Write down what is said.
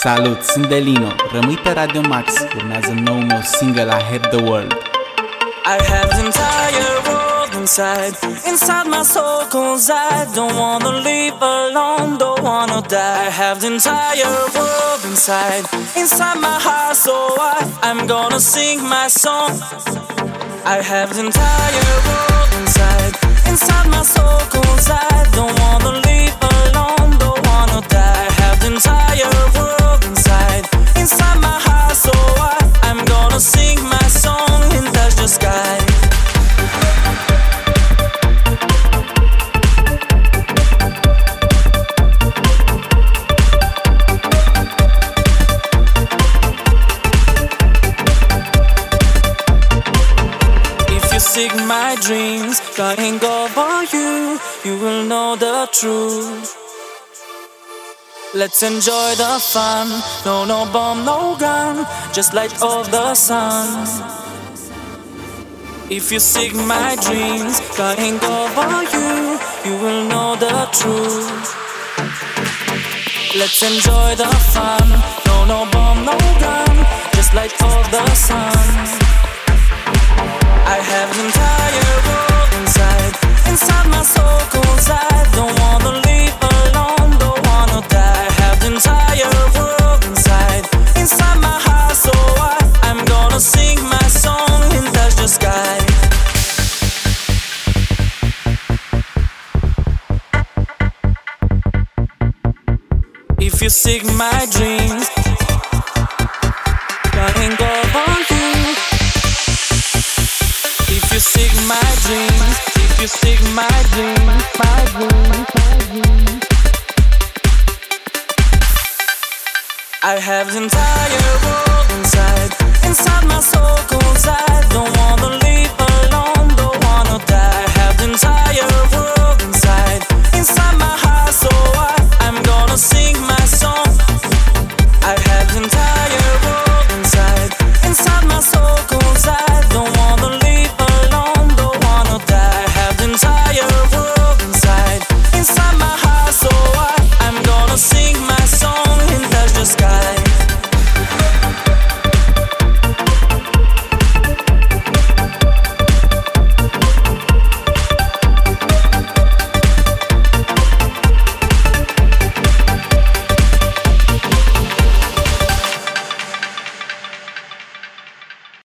Salut, sunt Delino, rămâi pe Radio Max, urmează noul meu single I Have the World. I have the entire world inside my soul, cause I don't wanna live alone, don't wanna die. I have the entire world inside my heart, so I'm gonna sing my song. I have the entire world inside my soul, cause I don't wanna live alone, don't wanna die. I have the entire world inside my heart, so I'm gonna sing my song and touch the sky. Seek my dreams, flying over you, you will know the truth. Let's enjoy the fun, no bomb, no gun, just light of the sun. If you seek my dreams, flying over you, you will know the truth. Let's enjoy the fun, no bomb, no gun, just light of the sun. I have an entire world inside my soul, cause I don't wanna live alone, don't wanna die. I have the entire world inside my heart, so I'm gonna sing my song and touch the sky. If you seek my dreams, flying over you. If you seek my dreams, if you seek my dreams, my dreams, my dreams. I have the entire world inside my soul, cause I don't wanna live alone, don't wanna die. I have the entire world